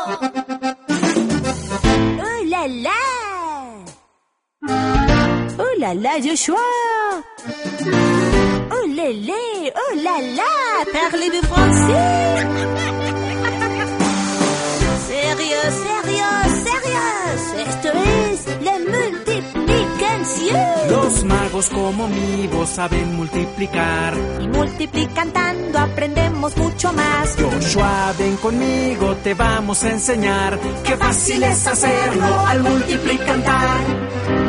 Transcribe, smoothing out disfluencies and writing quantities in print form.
¡Oh, la, la! ¡Oh, la, la, Joshua! ¡Oh, lélé! ¡Oh, la, la! Parlez-vous français? ¡Sérieux, sérieux, sérieux! Esto es la multiplicación. Los magos como mi voz saben multiplicar. Y multiplicando aprendemos mucho más. Joshua, ven conmigo, te vamos a enseñar. Qué fácil es hacerlo al multiplicar.